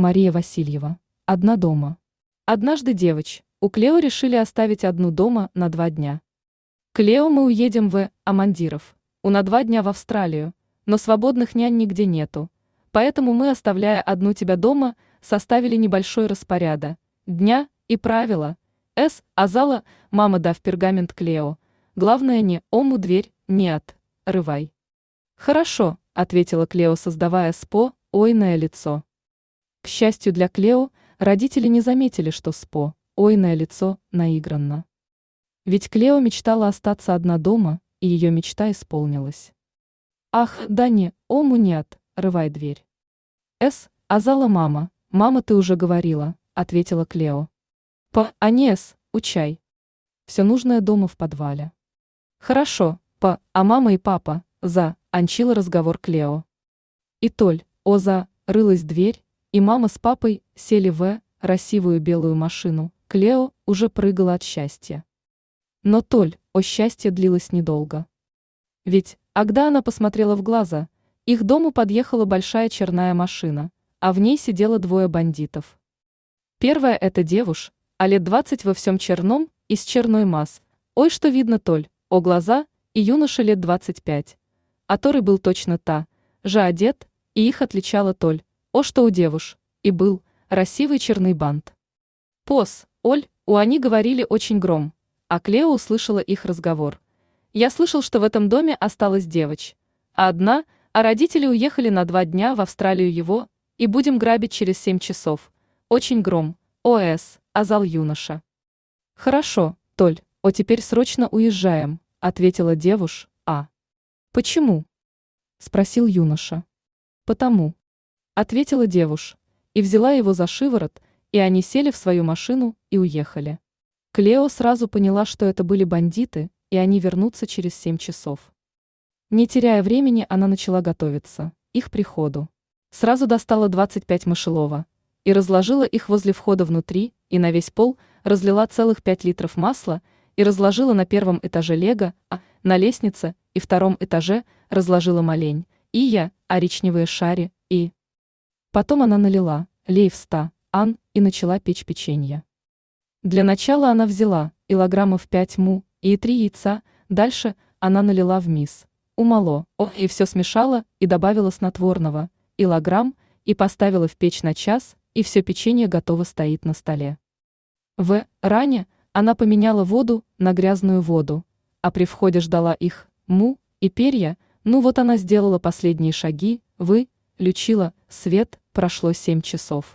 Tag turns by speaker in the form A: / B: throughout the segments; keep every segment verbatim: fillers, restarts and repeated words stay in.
A: Мария Васильева. Одна дома. Однажды девочь, у Клео решили оставить одну дома на два дня. Клео, мы уедем в Амандиров, у на два дня в Австралию, но свободных нянь нигде нету, поэтому мы, оставляя одну тебя дома, составили небольшой распорядок дня и правила. С. Азала, мама, дав пергамент Клео. Главное не ому дверь, не от, рывай. Хорошо, ответила Клео, создавая спо, ойное лицо. К счастью для Клео, родители не заметили, что спо, ойное лицо, наигранно. Ведь Клео мечтала остаться одна дома, и ее мечта исполнилась. Ах, да не, ому нет, рывай дверь. С. Азала, мама, мама, ты уже говорила, ответила Клео. П. А не С. Учай. Все нужное дома в подвале. Хорошо, П. А мама и папа, за, анчила разговор Клео. И толь, о за, рылась дверь, и мама с папой сели в красивую белую машину. Клео уже прыгала от счастья. Но толь, о счастье длилось недолго. Ведь, когда она посмотрела в глаза, их дому подъехала большая черная машина, а в ней сидело двое бандитов. Первая это девуш, а лет двадцать во всем черном и с черной масс. Ой, что видно толь, о глаза, и юноша лет двадцать пять, который был точно та же одет, и их отличала толь, о что у девуш, и был красивый черный бант. Пос, оль, у они говорили очень гром, а Клео услышала их разговор. Я слышал, что в этом доме осталась девочь, а одна, а родители уехали на два дня в Австралию его, и будем грабить через семь часов. Очень гром, ОС, азал юноша. Хорошо, толь, о теперь срочно уезжаем, ответила девуш, а. Почему? Спросил юноша. Потому. Ответила девуш, и взяла его за шиворот, и они сели в свою машину и уехали. Клео сразу поняла, что это были бандиты, и они вернутся через семь часов. Не теряя времени, она начала готовиться их приходу. Сразу достала двадцать пять мышелова и разложила их возле входа внутри, и на весь пол разлила целых пять литров масла и разложила на первом этаже лего, а на лестнице и втором этаже разложила молень, и я, коричневые шари, и... Потом она налила лей в ста, ан, и начала печь печенье. Для начала она взяла килограммов пять му и три яйца, дальше она налила в мис, умало, о, и все смешала и добавила снотворного, килограмм, и поставила в печь на час, и все печенье готово стоит на столе. В ране она поменяла воду на грязную воду, а при входе ждала их, му, и перья, ну вот она сделала последние шаги, вы, лючила, свет, прошло семь часов.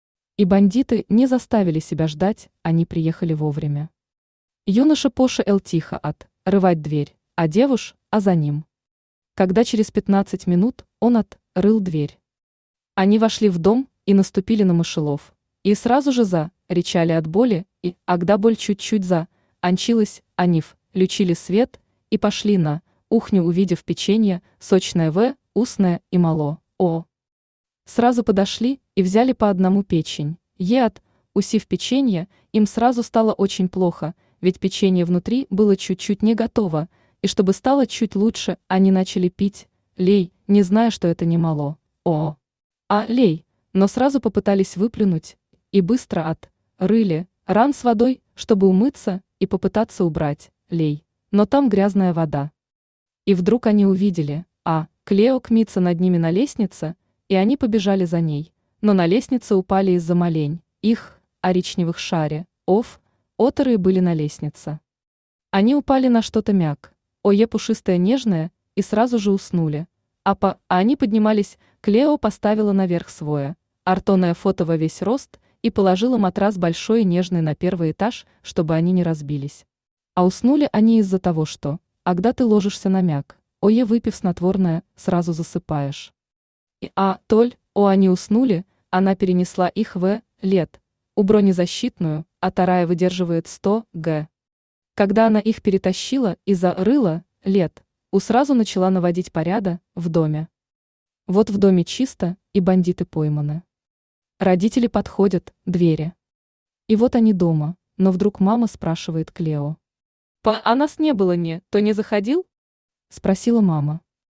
A: И бандиты не заставили себя ждать, они приехали вовремя. Юноша Поша эл тихо от, рывать дверь, а девуш, а за ним. Когда через пятнадцать минут он от, рыл дверь. Они вошли в дом и наступили на мышелов, и сразу же за, рычали от боли, и, агда боль чуть-чуть за, анчилась, анив, лючили свет, и пошли на, ухню, увидев печенье, сочное в, устное и мало, о. Сразу подошли и взяли по одному печень, еат, усив печенье, им сразу стало очень плохо, ведь печенье внутри было чуть-чуть не готово, и чтобы стало чуть лучше, они начали пить, лей, не зная, что это не мало, о. А лей, но сразу попытались выплюнуть, и быстро от, рыли, ран с водой, чтобы умыться и попытаться убрать, лей, но там грязная вода. И вдруг они увидели, а, Клео кмится над ними на лестнице, и они побежали за ней, но на лестнице упали из-за молень, их, коричневых шаре, ов, оторы были на лестнице. Они упали на что-то мяг, ое пушистое нежное, и сразу же уснули, а по, а они поднимались, Клео поставила наверх свое, артонное фото во весь рост, и положила матрас большой и нежный на первый этаж, чтобы они не разбились. А уснули они из-за того, что, а когда ты ложишься на мяг, ое выпив снотворное, сразу засыпаешь. И а, толь, о они уснули, она перенесла их в, лет, у бронезащитную, а тарая выдерживает сто гэ. Когда она их перетащила и зарыла, лет, у сразу начала наводить порядок в доме. Вот в доме чисто, и бандиты пойманы. Родители подходят, двери. И вот они дома, но вдруг мама спрашивает Клео. «Па, а нас не было не, то не заходил?» Спросила мама.